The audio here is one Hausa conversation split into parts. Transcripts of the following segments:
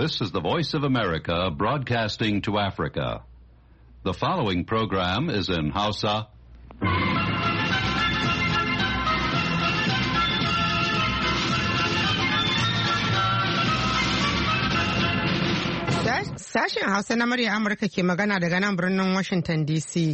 This is the Voice of America broadcasting to Africa. The following program is in Hausa. Sashen Hausa na murya Amurka ke magana daga nan birnin Washington DC.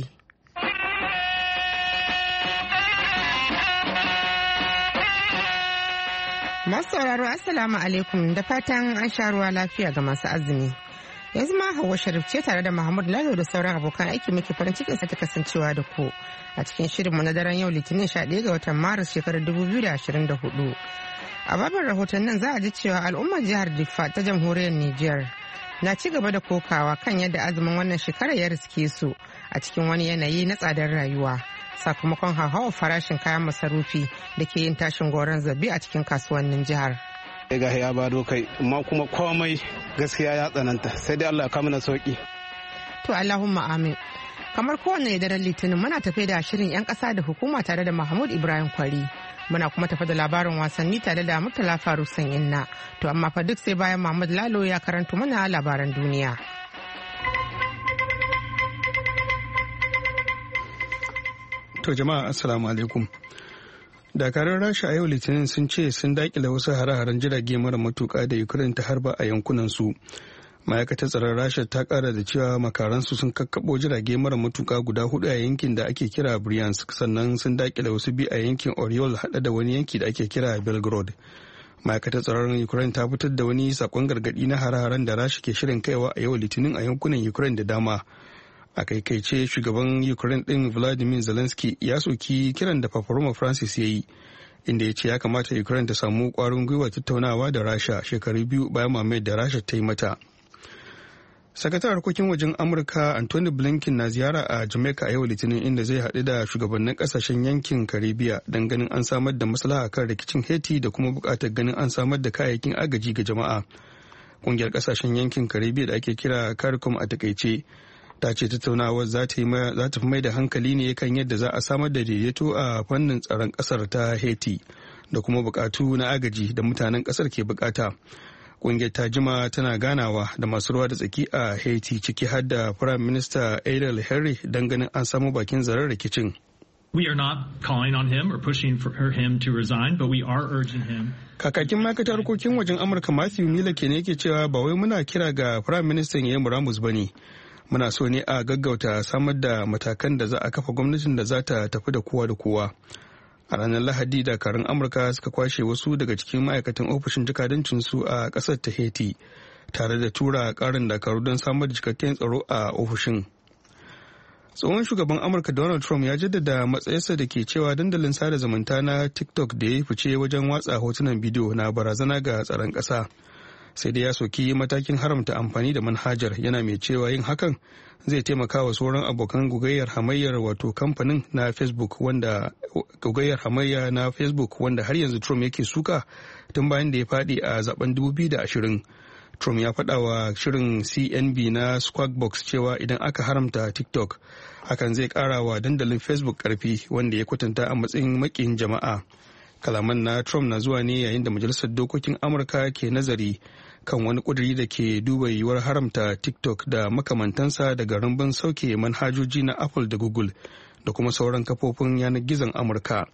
Masu sauraro Assalamu alaikum da fatan an sha ruwa lafiya ga masu azumi. Yanzu ma Hauwa Sharif ce tare da Muhammad Lalo da sauran abokan aiki muke farin cikin sa ta kasancewa da ku a cikin shirinmu na daren yau Litinin 11 ga watan Maris shekarar 2024. A babin rahotannin za a ji cewa al'ummar jihar Diffa ta jamhuriyar Nijar na ci gaba da kokawa kan yadda azumin wannan shekarar ya riske su a cikin wani yanayi na tsadar rayuwa sakamakon hauhawar farashin kayan masarufi da ke yin tashin goron zabi a cikin kasuwannin jihar. Ga ya bado kai amma kuma komai gaskiya ya tsananta sai dai Allah ya kama na sauki. To Allahumma amin. Kamar kowanne daren Litinin muna tafe da shirin 'yan ƙasa da hukuma tare da Mahmud Ibrahim Kwari. Muna kuma tafi da labarin wasanni tare da Murtala Faru Inna. To amma fa duk sai bayan Mahmud Lalo ya karanto mana labaran duniya. To jama'a assalamu alaikum. Dakarun Rasha a yau Litinin sun ce sun dakile wasu hare-haren jirage mara matuka da Ukraine ta harba a yankunan su. Ma'aikatar tsaron Rasha ta kara da cewa makaransu sun kakkabo jirage mara matuka guda 4 a yankin da ake kira Bryansk, sannan sun dakile wasu biyu a yankin Oriol hada da wani yanki da ake kira Belgorod. Ma'aikatar tsaron Ukraine ta fitar da wani sakon gargadi na hare-haren da Rasha ke shirin kaiwa a yau Litinin a yankunan Ukraine da dama. A kaikaice shugaban Ukraine din Vladimir Zelensky ya soki kiran da Papa Roma Francis ya yi, inda ya ce ya kamata Ukraine ta samu kwarin gwiwa tattaunawa da Rasha shekaru 2 bayan mamayar da Rasha ta yi mata. Sakatar harkokin wajen Amurka Anthony Blinken na ziyara a Jamaica a yau Litinin, inda zai haɗu da shugabannin ƙasashen yankin Caribbean don ganin an samar da maslaha kan rikicin Haiti da kuma buƙatar ganin an samar da kayayyakin agaji ga jama'a. Ƙungiyar ƙasashen yankin Caribbean da ake kira CARICOM a takaice ta ce tattaunawar za ta fi mai da hankali ne kan yadda za a samar da daidaito a fannin tsaron ƙasar ta Haiti da kuma buƙatu na agaji da mutanen ƙasar ke buƙata. Ƙungiyar ta jima tana ganawa da masu ruwa da tsaki a Haiti, ciki har da Prime Minister Ariel Henry don ganin an samu bakin zaren rikicin. We are not calling on him or pushing for him to resign, but we are urging him. Kakakin ma'aikatar harkokin wajen Amurka Matthew Miller ke ne yake cewa ba wai muna kira ga Prime Minister ya yi muramus ba ne. Muna so ne a gaggauta samar da matakan da za a kafa gwamnatin da za ta tafi da kowa da kowa. A ranar Lahadi, dakarun Amurka suka kwashe wasu daga cikin ma'aikatan ofishin jakadancinsu a ƙasar ta Haiti, tare da tura ƙarin dakaru don samar da cikakken tsaro a ofishin. Tsohon shugaban Amurka Donald Trump ya jaddada matsayarsa da ke cewa dandalin sada zumunta na TikTok da ya fice wajen watsa hotunan bidiyo na barazana ga tsaron ƙasa. Sai dai ya soki matakin haramta amfani da manhajar, yana mai cewa yin hakan zai taimaka wa sauran abokan gugayyar hamayyar wato kamfanin na Facebook wanda gugayyar hamayya na Facebook wanda har yanzu Trump yake suka tun bayan da ya fadi a zaben 2020. Trump ya faɗa wa shirin CNB na Squawk cewa idan aka haramta TikTok hakan zai ƙara wa dandalin Facebook ƙarfi, wanda ya kwatanta a matsayin maƙiyin jama'a. Kalaman na Trump na zuwa ne yayin da Majalisar Dokokin Amurka ke nazari kan wani ƙuduri da ke duba yiwuwar haramta TikTok da makamantansa daga rumbun sauke manhajoji na Apple da Google da kuma sauran kafofin yanar gizon Amurka.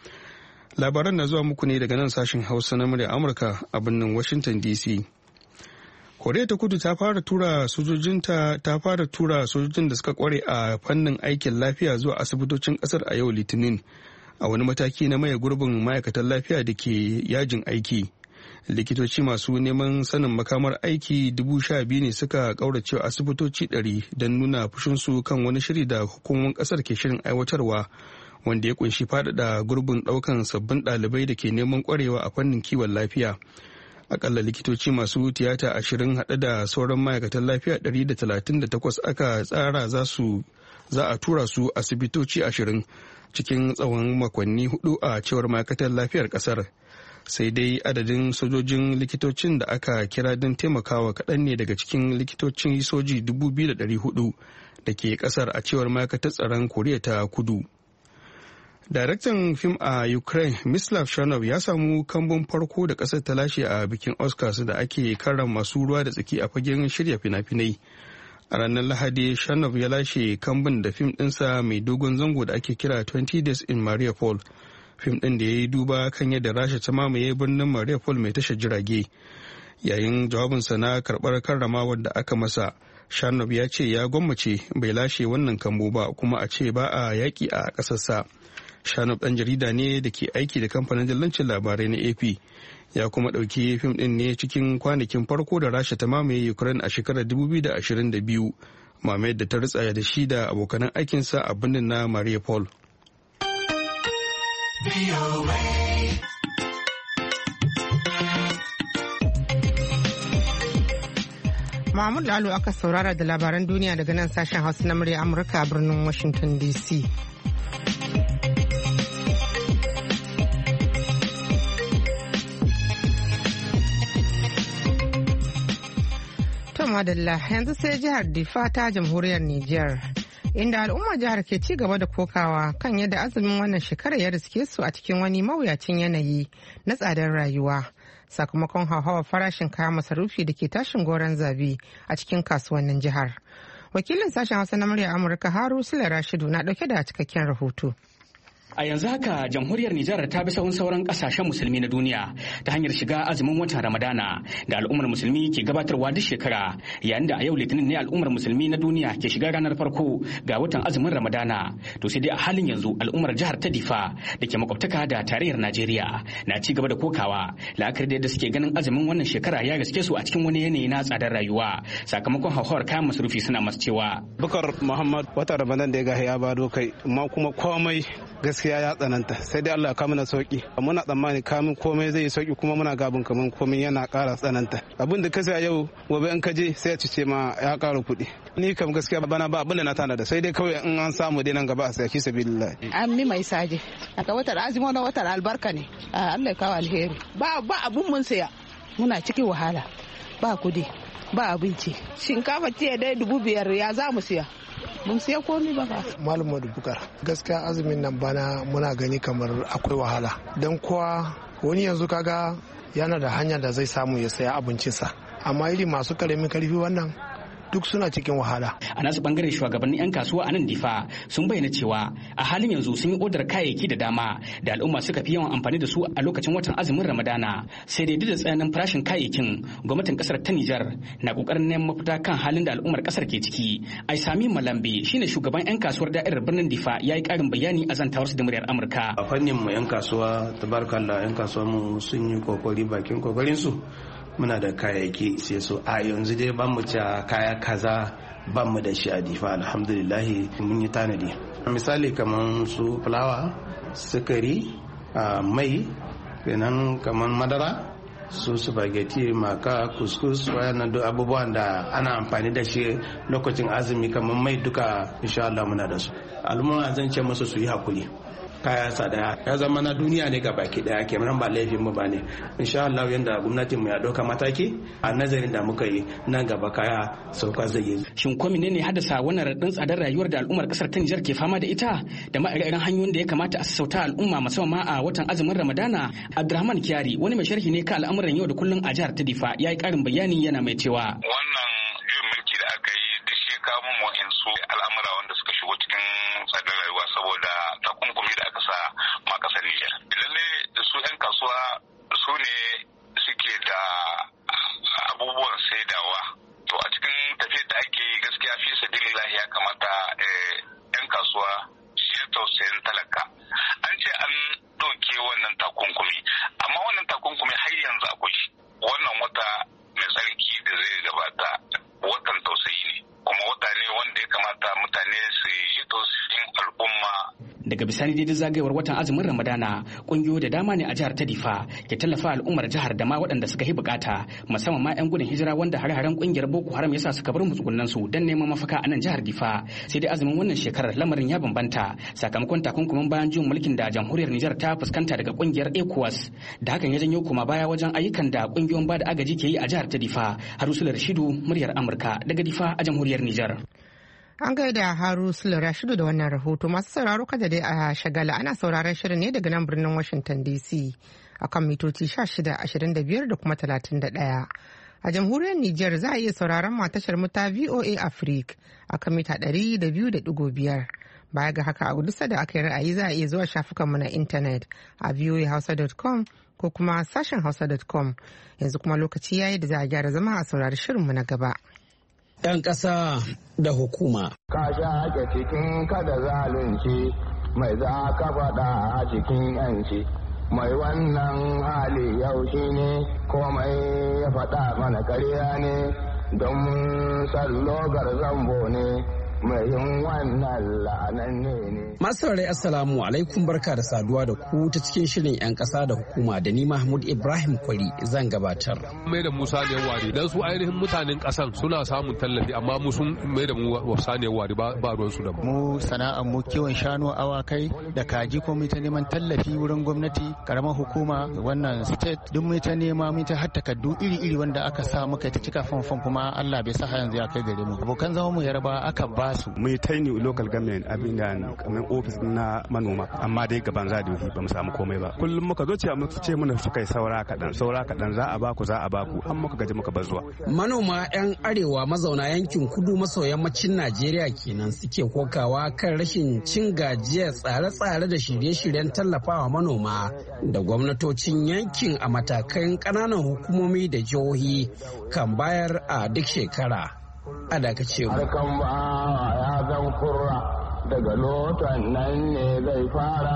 Labaran na zuwa muku ne daga nan sashen Hausa na murya Amurka a birnin Washington DC. Koriya ta Kudu ta fara tura sojojin da suka kware a fannin aikin lafiya zuwa asibitocin kasar a yau Litinin, a wani mataki na maye gurbin ma'aikatan lafiya da ke yajin aiki. Likitoci masu neman sanin makamar aiki 12,000 ne suka kauracewa asibitoci 100 don nuna fushinsu kan wani shiri da hukumomin kasar ke shirin aiwatarwa, wanda ya kunshi faɗaɗa gurbin ɗaukan sabbin ɗalibai da ke neman kwarewa a fannin kiwon lafiya. Akalla likitoci masu tiyata 20 haɗe da sauran ma'aikatan lafiya 138 aka tsara za a tura su asibitoci 20 cikin tsawon makonni 4 a cewar ma'aikatar lafiyar kasar. Sai dai adadin sojojin likitocin da aka kira don taimakawa kaɗan ne daga cikin likitocin soji 2,400 da ke kasar, a cewar ma'aikatar tsaron Koriya ta Kudu. Daraktan fim a Ukraine, Mislav Shanov ya samu kambun farko da ƙasar ta lashe a bikin Oscars da ake karrama masu ruwa da tsaki a fagen shirya fina-finai. A ranar Lahadi, Shanov ya lashe kambun da fim ɗinsa mai dogon zango da ake kira 20 Days in Mariupol. Fim ɗin da ya yi duba kan yadda Rasha ta mamaye birnin Mariupol mai tashar jirage. Yayin jawabinsa na karɓar karramawar da aka masa, Shanov ya ce ya gwammace bai lashe wannan kambu ba kuma a ce ba a yaƙi a ƙasarsa. Shanov ɗan jarida ne da ke aiki da kamfanin dillancin labarai na AP. Ya kuma ɗauki fim ɗin ne cikin kwanakin farko da Rasha ta mamaye Ukraine a shekarar 2022, mamayar da ta ritsa da shi da abokanan aikinsa a birnin na Mariupol. Mahmud Lalo aka saurara da labaran duniya daga nan sashen Hausa na murya Amurka a birnin Washington DC. To madalla, yanzu sai jihar Difa ta jamhuriyar Nijar, inda al'ummar jihar ke ci gaba da kokawa kan yadda azumin wannan shekarar ya riske su a cikin wani mawuyacin yanayi na tsadar rayuwa. Sakamakon hauhawar farashin kayan masarufi da ke tashin goron zabi a cikin kasuwannin jihar. Wakilin sashen Hausa na murya Amurka Haru Sule Rashidu na dauke da cikakken rahoto. A yanzu haka jamhuriyar Nijar ta bi sahun sauran kasashen musulmi na duniya ta hanyar shiga azumin watan Ramadana da al'ummar musulmi ke gabatarwa duk shekara, yayin da a yau Litinin ne al'ummar musulmi na duniya ke shiga ranar farko ga watan azumin Ramadana. To sai dai a halin yanzu al'ummar jihar ta Difa da ke makwabtaka da tarayyar Najeriya na ci gaba da kokawa la'akari da yadda suke ganin azumin wannan shekara ya gaske su a cikin wani yanayi na tsadar rayuwa sakamakon hauhawar kayan masarufi. Suna masu cewa Bukar Muhammad watan Ramadan da ya ga ya bado kai, amma kuma komai gaskiya ya tsananta, sai dai Allah ya kawo mana sauki. Muna tsammani kamun komai zai yi sauki, kuma muna gabin kaman komai yana ƙara tsananta. Abin da ka saya yau gobe in ka je sai ya cice ma ya ƙara kuɗi. Ni kam gaskiya bana ba abin da na tana da, sai dai kawai in an samu dai nan gaba a saki sabilillah. An mi mai saje aka watan azumi na watan albarka ne. Allah ya kawo alheri. Ba abun mun saya, muna cikin wahala, ba kudi ba abinci. Shinkafa ce dai 5,000 ya za mu siya. Mun siya komi ba fa. Malam Bukar, gaskiya azumin nan bana muna gani kamar akwai wahala. Dan kuwa wani yanzu kaga yana da hanya da zai samu ya saya abincinsa, amma iri masu karamin karfi wannan duk suna cikin wahala. A nasu bangaren shugabannin 'yan kasuwa a nan Difa sun bayyana cewa a halin yanzu sun yi odar kayayyaki da dama da al'umma suka fi yawan amfani da su a lokacin watan azumin Ramadana. Sai dai duk da tsananin farashin kayayyakin, gwamnatin kasar ta Nijar na kokarin neman mafita kan halin da al'ummar kasar ke ciki. Aisami Malambe shine shugaban 'yan kasuwar da'irar birnin Difa, ya yi karin bayani a zantawarsu da muryar Amurka. A fannin mu 'yan kasuwa tabarakallah, 'yan kasuwa mu sun yi kokari bakin kokarin su. Muna da kayayyaki sai so a yanzu dai ban mu ca kaya kaza ban mu da shi a Difa, alhamdulillahi mun yi tanadi. Misali kamar su fulawa, sukari, mai, kenan kamar madara, su spaghetti, maka, kuskus, wayannan duk abubuwan da ana amfani da shi lokacin azumi kamar mai duka insha Allah muna da su. Al'umma zan ce musu su yi hakuri. Kaya tsada ya zama na duniya ne ga baki daya, kenan ba laifin mu bane. Insha Allah yanda gwamnatin mu ya dauka mataki a nazarin da muka yi, nan gaba kaya sauka zai yi. Shin ko menene haddasa wannan radin tsadar rayuwar da al'ummar kasar ta Nijar ke fama da ita, da ma irin hanyoyin da ya kamata a sassauta al'umma musamman a watan azumin Ramadana? Abdurrahman Kiyari, wani mai sharhi ne kan al'amuran yau da kullun a jihar ta Difa, ya yi karin bayani yana mai cewa wannan juyin mulki da aka yi duk shi ya kawo mu wa'insu al'amura wanda suka shigo cikin tsadar rayuwa saboda takunkumi da aka sa ma kasar Nijar. Lalle su 'yan kasuwa su ne suke da abubuwan saidawa. To a cikin tafiyar da ake yi gaskiya fi sabilillahi ya kamata 'yan kasuwa shi ya tausayin talaka. An ce an ɗauke wannan takunkumi, amma wannan takunkumi har yanzu akwai shi. Wannan wata mai tsarki da zai gabata watan tausayi ne, kuma wata ne wanda ya kamata mutane su yi tausayin al'umma. Daga bisani daidai zagayewar watan azumin Ramadana, kungiyoyi da dama ne a jihar ta Difa ke tallafa al'ummar jihar da ma waɗanda suka yi bukata, musamman ma 'yan gudun hijira wanda hare-haren kungiyar Boko Haram yasa suka bar matsugunan su don neman mafaka a nan jihar Difa. Sai dai azumin wannan shekarar lamarin ya bambanta sakamakon takunkumin bayan juyin mulkin da jamhuriyar Nijar ta fuskanta daga kungiyar ECOWAS, da hakan ya janyo koma baya wajen ayyukan da kungiyoyin bada agaji ke yi a jihar ta Difa. Harusula Rashidu, muryar Amurka daga Difa a jamhuriyar Nijar. An gaida Haru Sule Rashidu da wannan rahoto. Masu sauraro kada dai a shagala, ana sauraron shirin ne daga nan birnin Washington DC akan mitoci 16, 25 da kuma 31. A jamhuriyar Nijar za a iya sauraron tashar mu ta VOA Africa akan mita 200.5. Baya ga haka a gudusa da aka yi ra'ayi za a iya zuwa shafukanmu na intanet a voahausa.com ko kuma sashen hausa.com. Yanzu kuma lokaci yayi da za a gyara zama a saurari shirinmu na gaba. 'Yan ƙasa da hukuma. Ka shaƙe cikin kada zalunci mai za ka faɗa a cikin 'yanci. Mai wannan hali yau shi ne komai ya faɗa mana karya ne don sallogar zambo ne. Masu saurari Assalamu alaikum, barka da saduwa da ku ta cikin shirin 'yan ƙasa da hukuma da ni Mahmud Ibrahim Kwari zan gabatar. Mai da Musa ne wari dan su ainihin mutanen ƙasan suna samun tallafi amma mu sun mai da mu wasa ne wari ba ruwan su da mu. Sana'ar mu kiwon shanu, awakai da kaji ko mu ta neman tallafi wurin gwamnati, karamar hukuma, wannan state duk mu ta nema mu ta har takardu iri-iri wanda aka sa muka ta cika fanfan kuma Allah bai sa yanzu ya kai gare mu. Abokan zama mu yarba aka ba su mai taini local government abin da kamar office na manoma amma dai gaban zadi ba mu samu komai ba. Kullum muka zo ce mana su kai saura kaɗan za a baku an muka gaji muka bar zuwa. Manoma 'yan arewa mazauna yankin kudu maso yammacin Najeriya kenan suke kokawa kan rashin cin gajiyar tsare-tsare da shirye-shiryen tallafawa manoma da gwamnatocin yankin a matakan ƙananan hukumomi da jihohi kan bayar a duk shekara. A dakace mu. Harkan ba ya zan kurra daga lotan nan ne zai fara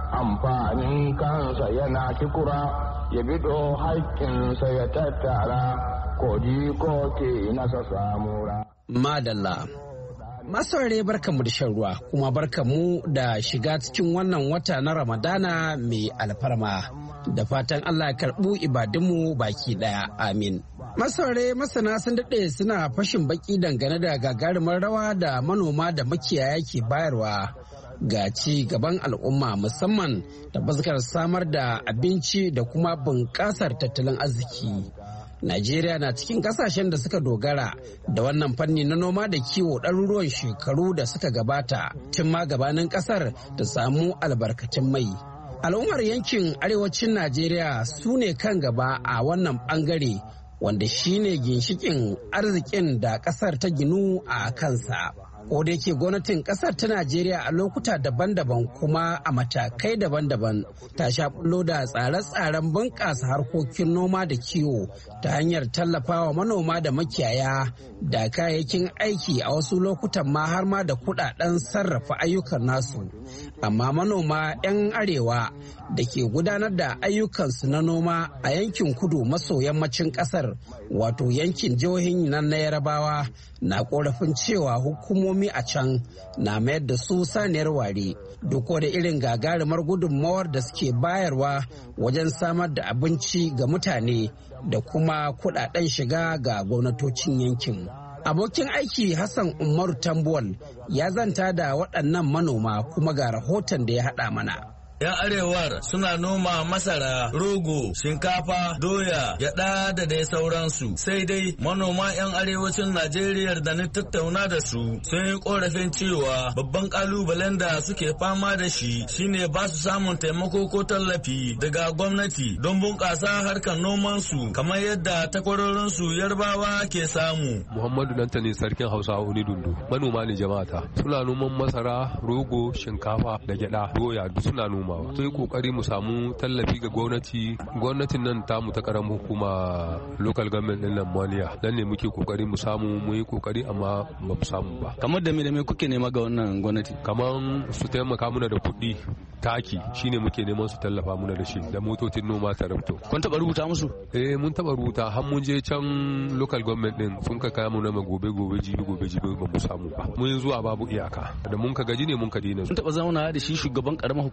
amfanin kansa yana kikura ya bido haƙƙinsa ya tattara koji ko ke nasa samura. Madalla. Masaurare barkanmu da shan ruwa kuma barkanmu da shiga cikin wannan wata na Ramadana mai alfarma. Da fatan Allah ya karɓu ibadunmu baki ɗaya. Amin. Masaurare masana sun daɗe suna fashin baki dangane da gagarumar rawa da manoma da makiyaya ke bayarwa ga ci gaban al'umma, musamman da fuskar samar da abinci da kuma bunƙasar tattalin arziki. Najeriya na cikin kasashen da suka dogara da wannan fanni na noma da kiwo ɗaruruwan shekaru da suka gabata tun ma gabanin ƙasar da samu albarkatun mai. Al'ummar yankin arewacin Najeriya su ne kan gaba a wannan ɓangare wanda shine ginshikin arzikin da ƙasar ta ginu a kansa. Ko da yake gwamnatin kasar ta Najeriya a lokuta daban-daban kuma a matakai daban-daban ta sha bullo da tsare-tsaren bunƙasa harkokin noma da kiwo ta hanyar tallafawa manoma da makiyaya da kayayyakin aiki a wasu lokutan ma har ma da kuɗaɗen sarrafa ayyukan nasu. Amma manoma 'yan arewa da ke gudanar da ayyukansu na noma a yankin kudu maso yammacin ƙasar wato yankin jihohin nan na Yarabawa na korafin cewa hukumomi a can na mayar da su saniyar ware duk da irin gagarumar gudunmawar da suke bayarwa wajen samar da abinci ga mutane da kuma kudaden shiga ga gwamnatocin yankin. Abokin aiki Hassan Umaru Tambuwal ya zanta da waɗannan manoma kuma ga rahoton da ya haɗa mana. 'Yan arewar suna noma masara, rogo, shinkafa, doya, gyaɗa da dai sauransu. Sai dai manoma 'yan arewacin Najeriya da ni tattauna da su sun yi korafin cewa babban kalubalen da suke fama da shi shine ba su samun taimako ko tallafi daga gwamnati don bunƙasa harkar nomansu kamar yadda takwarorinsu Yarbawa ke samu. Muhammadu Dantani sarkin Hausa Uni Dundu. Manoma ne jama'ata. Suna noman masara, rogo, shinkafa da gyaɗa, doya duk suna noma. Sai kokari mu samu tallafi ga gwamnatin nan tamu ta karamin hukuma local government din nan Maliya dan ne muke kokari mu samu mu yi kokari amma ba mu samu ba. Kamar da me kuke nema ga wannan gwamnati? Kamar su taimaka muna da kuɗi taki shine muke neman su tallafa muna da shi da motocin noma tarabto. Kun taba rubuta musu? Mun taba rubuta har mun je can local government din sun ka kaya mu na gobe jibi ba mu samu ba. Mun zuwa babu iyaka da mun ka gaji ne mun ka dina. Kun taba zauna da shi shugaban karamar hukumar ko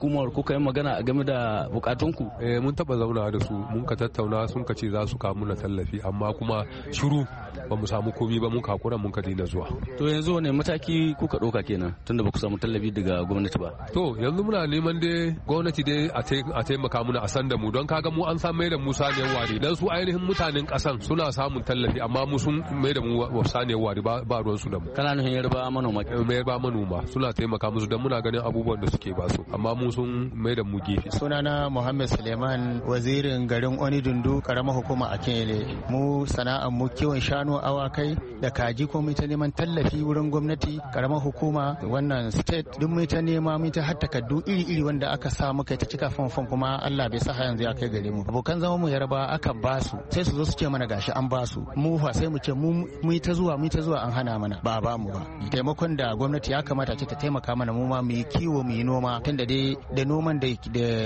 kuka yi magana game da bukatunku? Mun taba zauna da su mun ka tattauna sun ka ce za su kawo muna tallafi amma kuma shiru ba mu samu komi ba mun kakura mun ka daina zuwa. To yanzu wane mataki kuka ɗauka kenan tunda ba ku samu tallafi daga gwamnati ba? To yanzu muna neman dai gwamnati dai a taimaka muna a san da mu don kaga mu an san mai da mu saniyar wari dan su ainihin mutanen kasan suna samun tallafi amma mu sun mai da mu saniyar wari ba ruwan su da mu. Kana nufin yarba manoma suna taimaka musu don muna ganin abubuwan da suke basu amma mu sun mai da mu gefe. Sunana Muhammad Suleiman, wazirin garin Onidundu, karamar hukuma a Kenyele. Mu sana'ar mu kiwon shanu, awakai da kaji, ko mu ta neman tallafi wurin gwamnati, karamar hukuma, wannan state duk mu ta nema mu ta har takardu iri-iri wanda aka sa muka ta cika fanfan kuma Allah bai sa yanzu ya kai gare mu. Abokan zama mu yarba aka ba su sai su zo su ce mana gashi an ba su. Mu fa sai mu ce mu ta zuwa an hana mana ba mu ba. Taimakon da gwamnati ya kamata ce ta taimaka mana mu ma mu yi kiwo mu yi noma tunda dai da noman da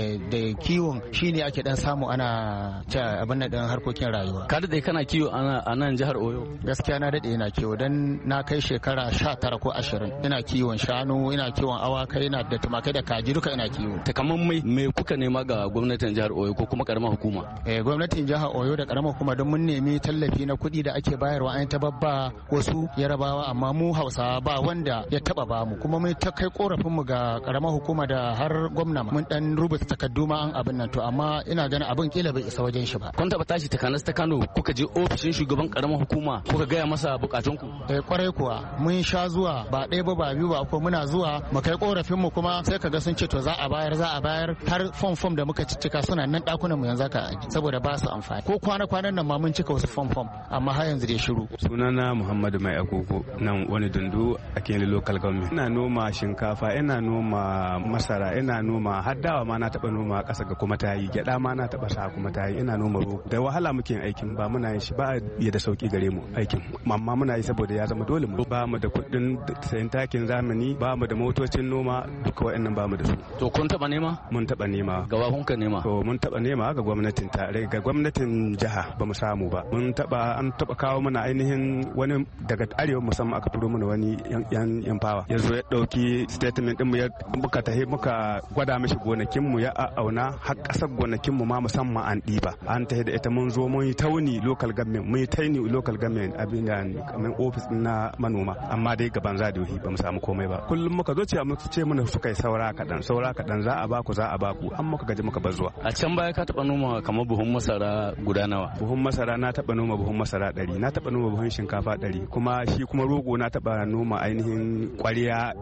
kiwon shine ake dan samu ana ta abin nan dan harkokin rayuwa. Ka dade kana kiwo a nan jihar Oyo? Gaskiya na dade ina kiwo dan na kai shekara 19 ko 20 ina kiwon shanu, ina kiwon awakai, ina da tumakai da kaji duka ina kiwo. Takamaiman me kuka nema ga gwamnatin jihar Oyo ko kuma karamar hukuma? Gwamnatin jihar Oyo da karamar hukuma don mun nemi tallafi na kuɗi da ake bayarwa an ta babba wasu Yarabawa amma mu Hausawa ba wanda ya taba ba mu kuma mun ta kai korafin mu ga karamar hukuma da har gwamna mun dan rubuta takardu ma an abin nan to amma ina ganin abin kila bai isa wajen shi ba. Kun taba tashi takanas ta Kano kuka je ofishin shugaban karamar hukuma kuka gaya masa bukatun ku? Kwarai kuwa mun sha zuwa ba ɗaya ba biyu ba ko muna zuwa mu kai korafin mu kuma sai kaga sun ce to za a bayar har fom da muka ciccika suna nan dakunan mu yanzu ka saboda ba su amfani ko kwanan nan ma mun cika wasu fom amma har yanzu dai shiru. Sunana Muhammadu Mai Agogo nan wani dundu a Kenya local government. Ina noma shinkafa, ina noma masara, ina noma har dawa ma na taba noma ƙasa ga kuma tayi, gyada ma na taba sa kuma tayi, ina noma rogo. Da wahala muke aikin ba muna yin shi ba ya da sauki gare mu aikin. Amma muna yi saboda ya zama dole mu. Ba mu da kuɗin sayan takin zamani, ba mu da motocin noma, duka wa'annan ba mu da su. To kun taba nema? Mun taba nema. Ga kun ka nema? To mun taba nema ga gwamnatin tare, ga gwamnatin jiha ba mu samu ba. An taba kawo mana ainihin wani daga arewa musamman aka turo mana wani yan fawa. Yanzu ya dauki statement din mu ya muka tahi muka gwada mishi gonakin mu ya auna har kasar gonakin mu ma musamman an diba. An tahi da ita mun zo mun yi tauni local government abin da kamar office na manoma amma dai gaban zadiyohi ba mu samu komai ba. Kullum muka zo ce mana suka yi saura kadan za a baku an muka gaji muka bar zuwa. A can baya ka taba noma kamar buhun masara guda nawa? Buhun masara na taba noma buhun masara 100, na taba noma buhun shinkafa 100, kuma shi kuma rogo na taba noma ainihin kwariya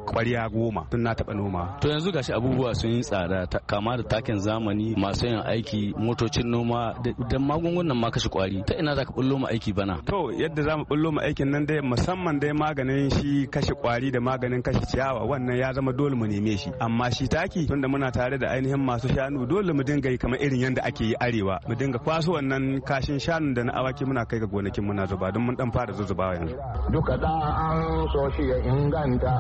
10 tun na taba noma. To yanzu gashi abubuwa sun yi tsada kama da takin zamani, masu yin aiki, motocin noma da magungunan ma kashe kwari. Ta ina zaka bullo mu aiki bana? To yadda zamu bullo mu aikin nan dai musamman dai maganin shi kashe kwari da maganin kashe ciyawa wannan ya zama dole mu neme shi, amma shi taki tunda muna tare da ainihin masu shanu dole mu dinga yi kamar irin yadda ake yi arewa, mu dinga kwaso wannan kashin shanun da na awaki muna kai ga gonakin muna zuba don mun dan fara zuzubawa yanzu. Duka da an so shi ya inganta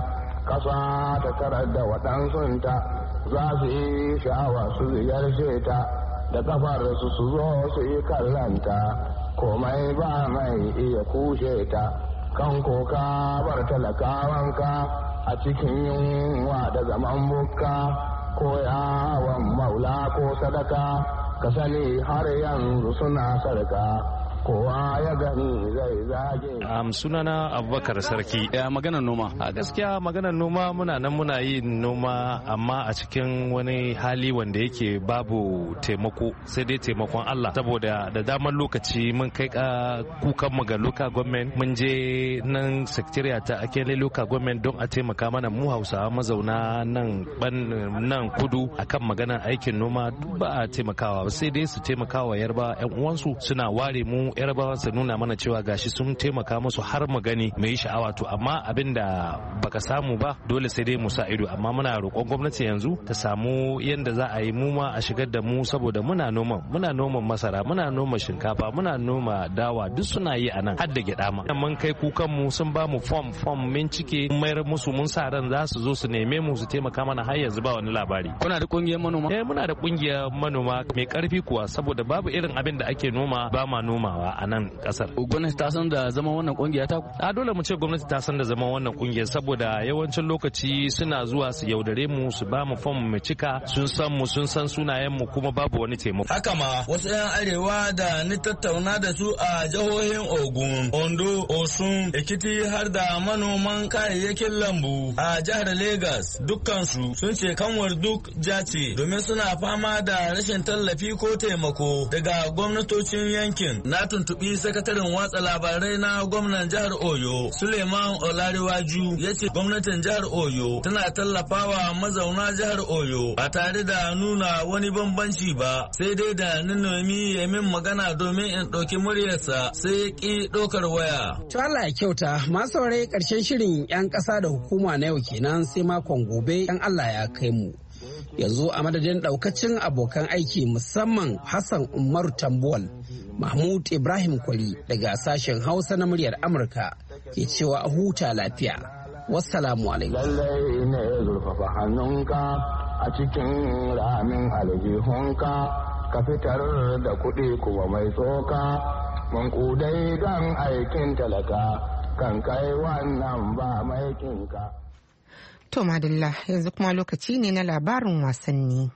kasa ta tarar da waɗansunta za su yi sha'awa su ziyarce ta da kafar su zo su yi kallanta komai ba mai iya kushe ta kan koka bar talakawanka a cikin yunwa da zaman bukka ko yawon maula ko sadaka ka sani har yanzu suna sarka kowa ya gani zai zage. Sunana Abubakar Sarki. Ya maganar noma? A gaskiya maganar noma muna nan muna yin noma amma a cikin wani hali wanda yake babu taimako sai dai taimakon Allah saboda da damar lokaci mun kai kukan mu ga local government mun je nan secretariat ta Akele local government don a taimaka mana mu Hausawa mazauna nan kudu akan maganar aikin noma ba a taimakawa sai dai su taimakawa Yarba yan uwansu suna ware mu Yarbawa su nuna mana cewa gashi sun taimaka musu har mu gani mu yi sha'awa to amma abin da baka samu ba dole sai dai mu sa ido amma muna roƙon gwamnati yanzu ta samu yanda za a yi mu ma a shigar da mu saboda muna noman masara, muna noma shinkafa, muna noma dawa duk suna yi a nan har da gyada ma. Mun kai kukan mu sun ba mu form mun cike mun mayar musu mun sa ran za su zo su neme mu su taimaka mana har yanzu ba wani labari. Kuna da kungiyar manoma? Muna da kungiyar manoma mai karfi kuwa saboda babu irin abin da ake noma ba ma nomawa. damawa a nan kasar. Gwamnati ta san da zaman wannan kungiya ta? A dole mu ce gwamnati ta san da zaman wannan kungiyar saboda yawancin lokaci suna zuwa su yaudare mu su ba mu fom mu cika, sun san mu sun san sunayen mu kuma babu wani taimako. Haka ma wasu 'yan arewa da ni tattauna da su a jihohin Ogun, Ondo, Osun, Ekiti har da manoman kayayyakin lambu a jihar Legas dukkansu sun ce kanwar duk jace domin suna fama da rashin tallafi ko taimako daga gwamnatocin yankin. Na tuntubi sakataren watsa labarai na gwamnan jihar Oyo, Suleiman Olariwaju, ya ce gwamnatin jihar Oyo tana tallafawa mazauna jihar Oyo ba tare da nuna wani bambanci ba, sai dai da ninomi ya min magana domin in ɗauki muryarsa sai ya ƙi ɗaukar waya. To Allah ya kyauta, masu saurari ƙarshen shirin 'yan ƙasa da hukuma na yau kenan sai makon gobe 'yan Allah ya kai mu. Yanzu a madadin ɗaukacin abokan aiki musamman Hassan Umaru Tambuwal, Mahmud Ibrahim Kwali daga sashen Hausa na muryar Amurka ke cewa a huta lafiya. Wassalamu alaikum. Lallai ne zurfafa hannunka a cikin ramin aljihunka ka fitar da kuɗi kuma mai tsoka mankudai don aikin talaka kan kai wannan ba maikinka. To madalla yanzu kuma lokaci ne na labarin wasanni.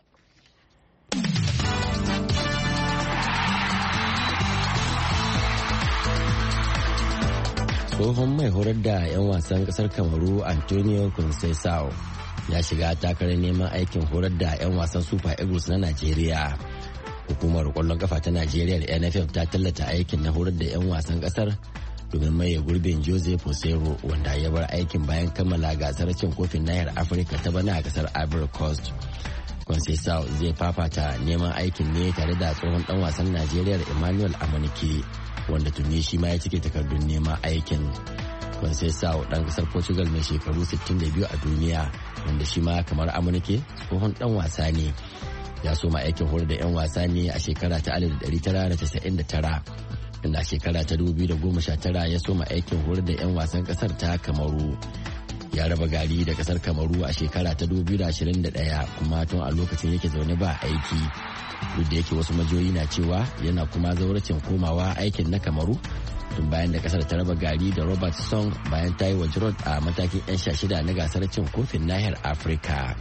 Tsohon mai horar da 'yan wasan kasar Kamaru Antonio Conceição ya shiga takarar neman aikin horar da 'yan wasan Super Eagles na Najeriya. Hukumar kwallon kafa ta Najeriya da NFF ta tallata aikin na horar da 'yan wasan kasar domin maye gurbin Jose Posero wanda ya bar aikin bayan kammala gasar cin kofin nahiyar Afirka ta bana a kasar Ivory Coast. Conceição zai fafata neman aikin ne tare da tsohon dan wasan Najeriya Emmanuel Amunike wanda tuni shi ma ya cike takardun neman aikin. Conceição dan kasar Portugal mai shekaru 62 a duniya wanda shi ma kamar Amunike tsohon dan wasa ne. Ya soma aikin horar da 'yan wasa ne a shekara ta 1999 inda a shekara ta 2019 ya soma aikin horar da 'yan wasan kasar ta Kamaru. Ya raba gari da kasar Kamaru a shekara ta 2021 kuma tun a lokacin yake zaune ba aiki. Duk da yake wasu majiyoyi na cewa yana kuma zauracin komawa aikin na Kamaru tun bayan da kasar ta raba gari da Robert Song bayan ta yi wa Giroud a matakin 'yan 16 na gasar cin kofin nahiyar Afirka.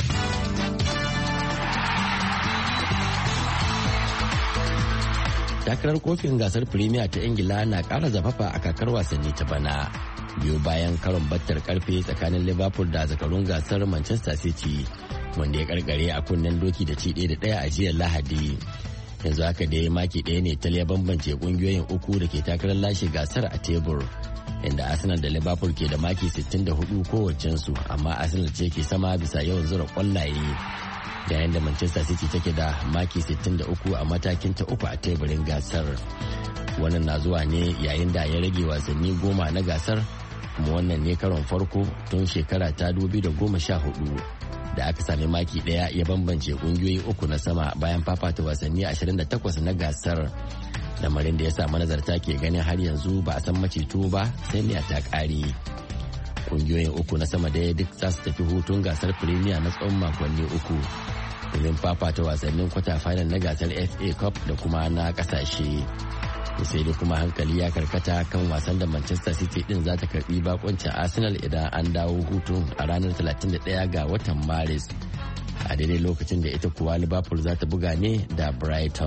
Takarar kofin gasar Premier ta Ingila na ƙara zafafa a kakar wasanni ta bana. Biyu bayan karon battar karfe tsakanin Liverpool da zakarun gasar Manchester City wanda ya karkare a kunnen doki da ci 1-1 a jiya Lahadi. Yanzu haka dai maki ɗaya ne tal ya bambance kungiyoyin uku da ke takarar lashe gasar a tebur, inda Arsenal da Liverpool ke da maki 64 kowacensu, amma Arsenal ce ke sama bisa yawan zura kwallaye. Yayin da Manchester City take da maki 63 a matakin ta uku a teburin gasar. Wannan na zuwa ne yayin da ya rage wasanni 10 na gasar, kuma wannan ne karon farko tun shekara ta 2014 da aka sami maki daya ya bambance kungiyoyi uku na sama bayan fafata wasanni 28 na gasar. Lamarin da ya sa manazarta ke ganin har yanzu ba a san maceto ba sai miya ta kare. Kungiyoyin uku na sama daya duk za su tafi hutun gasar Premier na tsawon makonni uku domin fafata wasannin kwata final na gasar FA Cup da kuma na kasashe. Sai dai kuma hankali ya karkata kan wasan da Manchester City din za ta karbi bakoncin Arsenal idan an dawo hutun a ranar 31 ga watan Maris, a daidai lokacin da ita kuwa Liverpool za ta buga ne da Brighton.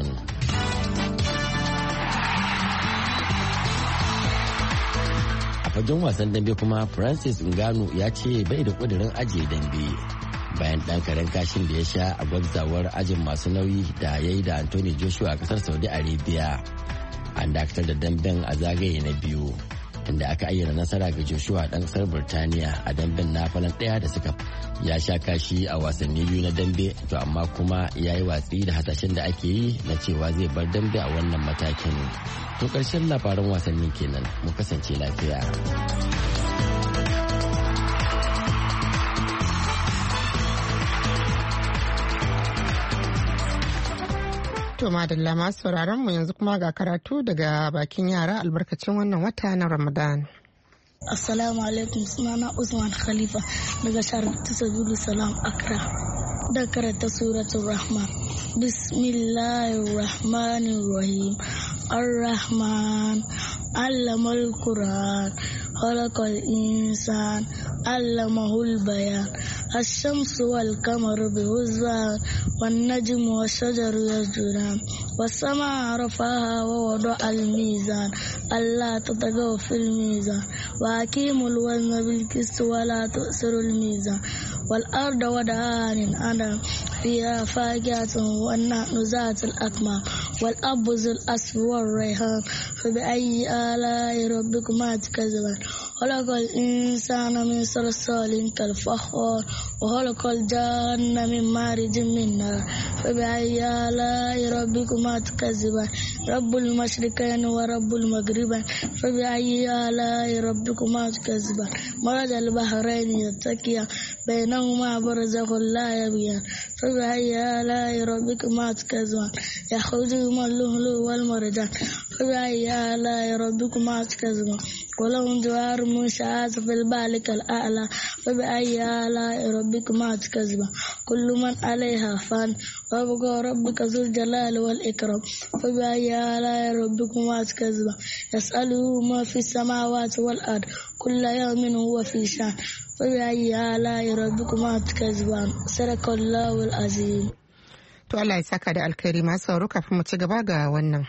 A fagen wasan dambe kuma Francis Ngannou ya ce bai da kudirin ajiye dambe bayan dan karen kashin da ya sha a gwabzawar ajin masu nauyi da ya yi da Anthony Joshua a kasar Saudi Arabia. An dakatar da damben a zagaye na biyu inda aka ayyana nasara ga Joshua dan kasar Birtaniya a damben na falan daya da suka ya sha kashi a wasanni biyu na dambe, to amma kuma ya yi watsi da hasashen da ake yi na cewa zai bar dambe a wannan matakin. To karshen labaran wasannin kenan, mu kasance lafiya. To madalla masu sauraron mu yanzu kuma ga karatu daga bakin yara albarkacin wannan wata na Ramadan. Assalamu alaikum, sunana Usman Khalifa daga Sharatu Sabilu Salam Accra. da karanta suratul rahman. Bismillahir rahmanir rahim. Ar-Rahman allamal Qur'an khalaqal insan allamahul bayan. الشمس والقمر بحسبان والنجم والشجر يسجدان والسماء رفعها ووضع الميزان ألا تطغوا في الميزان وأقيموا الوزن بالقسط ولا تؤثروا الميزان والأرض وضعها للأنام فيها فاكهة والنخل ذات الأكمام والأب ذو العصف والريحان فبأي آلاء ربكما تكذبان خلق الإنسان من صلصال كالفخار وخلق الجن من مارج من نار فبأي آلاء ربكما تكذبان رب المشرقين ورب المغربين فبأي آلاء ربكما تكذبان مرج البحرين يلتقيان بينهما برزخ لا يبغيان فبأي آلاء ربكما تكذبان يخرج من اللؤلؤ والمرجان فبأي آلاء ربكما تكذبان ولهم جوار منشآت في البحر كالأعلى فبأي آلاء ربكما تكذبان كل من عليها فان ويبقى ربك ذو الجلال والإكرام فبأي آلاء ربكما تكذبان يسأله ما في السماوات والأرض كل يوم هو في شأن فبأي آلاء ربكما تكذبان صدق الله العظيم. To Allah ya saka da alkhairi masu sauraro kafin mu ci gaba ga wannan.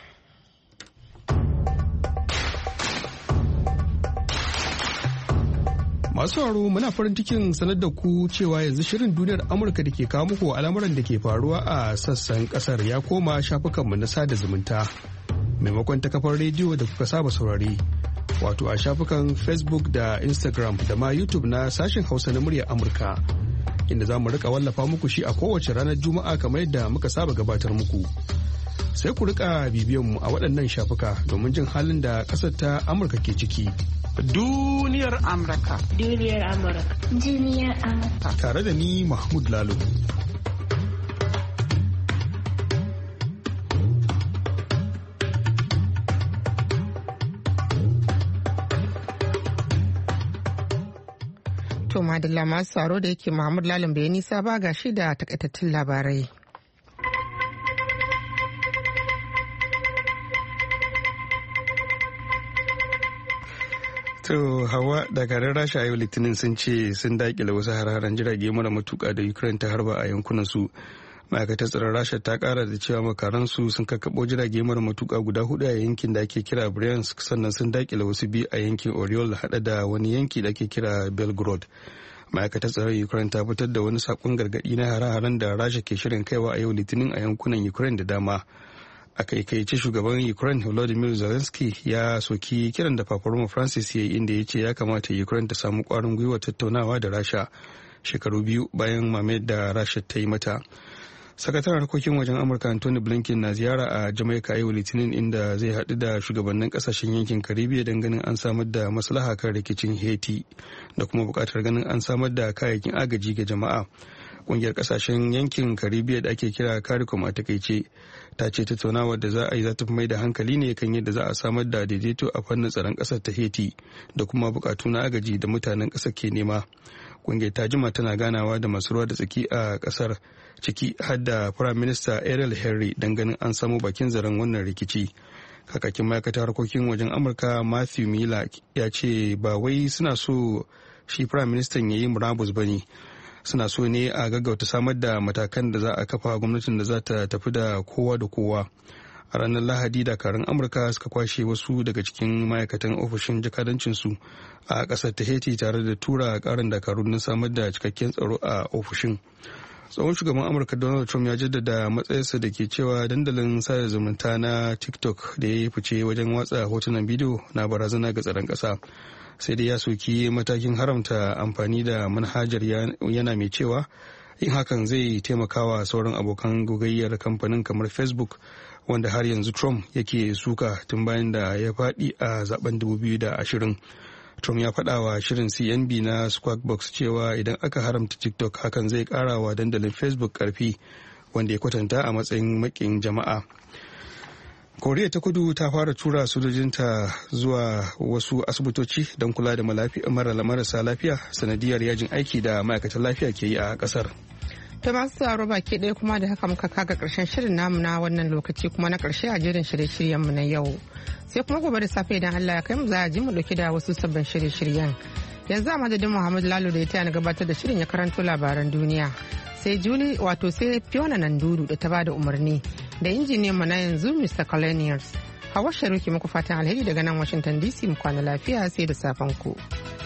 Masu sauraro muna farin cikin sanar da ku cewa yanzu shirin duniyar Amurka da ke kawo muku al'amuran da ke faruwa a sassan kasar ya koma shafukanmu na sada zumunta maimakon ta kafar rediyo da kuka saba saurari. Wato a shafukan Facebook da Instagram da ma YouTube na sashen Hausa na muryar Amurka. Inda za mu rika wallafa muku shi a kowace ranar Juma'a kamar yadda muka saba gabatar muku. Sai ku rika bibiyanmu a waɗannan shafuka domin jin halin da ƙasar ta Amurka ke ciki. Duniyar Amurka. Duniyar Amurka. Duniyar Amurka. Tare da ni Mahmud Lalo. To madalla masu tsaro da yake Mahmud Lalim bai nisa ba ga shi da takaitattun labarai. To hawa dakarun Rasha a yau Litinin sun ce sun dakile wasu har-haren jirage mara matuka da Ukraine ta harba a yankunan su. Ma'aikatar tsaron Rasha ta kara da cewa makaransu sun kakkaɓo jirage mara matuka guda 4 a yankin da ake kira Bryansk sannan sun dakile wasu 2 a yankin Oriol hada da wani yanki da ake kira Belgorod. Ma'aikatar tsaron Ukraine ta fitar da wani sakon gargadi na hare-haren da Rasha ke shirin kaiwa a yau Litinin a yankunan Ukraine da dama. A kaikaice shugaban Ukraine Volodymyr Zelensky ya soki kiran da Papa Roma Francis ya yi inda ya ce ya kamata Ukraine ta samu kwarin gwiwa tattaunawa da Rasha shekaru 2 bayan mamayar da Rasha ta yi mata. Sakataren harkokin wajen Amurka Anthony Blinken na ziyara a Jamaica yau Litinin inda zai haɗu da shugabannin ƙasashen yankin Caribbean don ganin an samar da maslaha kan rikicin Haiti da kuma buƙatar ganin an samar da kayayyakin agaji ga jama'a. Ƙungiyar ƙasashen yankin Caribbean da ake kira CARICOM a takaice ta ce tattaunawar da za a yi za ta fi mai da hankali ne kan yadda za a samar da daidaito a fannin tsaron ƙasar ta Haiti da kuma buƙatu na agaji da mutanen ƙasar ke nema. Ƙungiyar ta jima tana ganawa da masu ruwa da tsaki a ƙasar ciki har da Prime Minister Ariel Henry don ganin an samu bakin zaren wannan rikici. Kakakin ma'aikatar harkokin wajen Amurka Matthew Miller ya ce ba wai suna so shi Prime Minister ya yi murabus ba ne. Suna so ne a gaggauta samar da matakan da za a kafa gwamnatin da za ta tafi da kowa da kowa. A ranar Lahadi dakarun Amurka suka kwashe wasu daga cikin ma'aikatan ofishin jakadancinsu a ƙasar ta Haiti tare da tura ƙarin dakarun na samar da cikakken tsaro a ofishin. Tsohon shugaban Amurka Donald Trump ya jaddada matsayarsa da ke cewa dandalin sada zumunta na TikTok da ya yi fice wajen watsa hotunan bidiyo na barazana ga tsaron ƙasa. Sai dai ya soki matakin haramta amfani da manhajar yana mai cewa in hakan zai taimakawa sauran abokan gogayyar kamfanin kamar Facebook wanda har yanzu Trump yake suka tun bayan da ya faɗi a zaben 2020. Trump ya faɗa wa shirin CNB na Squawk Box cewa idan aka haramta TikTok hakan zai ƙara wa dandalin Facebook ƙarfi wanda ya kwatanta a matsayin maƙin jama'a. Koriya ta kudu ta fara tura sojojinta zuwa wasu asibitoci don kula da marasa lafiya sanadiyar yajin aiki da ma'aikatan lafiya ke yi a ƙasar. To masu sauraro baki ɗaya kuma da haka muka kaga ƙarshen shirin namu na wannan lokaci kuma na ƙarshe a jerin shirye-shiryenmu na yau. Sai kuma gobe da safe idan Allah ya kai mu za a ji mu ɗauki da wasu sabbin shirye-shiryen. Yanzu a madadin Muhammad Lalo da ya taya na gabatar da shirin ya karanto labaran duniya. Sai sai Fiona Nanduru da ta bada umarni da injiniyan mu na yanzu Mr. Colonials. Hawa Sharuki muku fatan alheri daga nan Washington DC mu kwana lafiya sai da safen ku.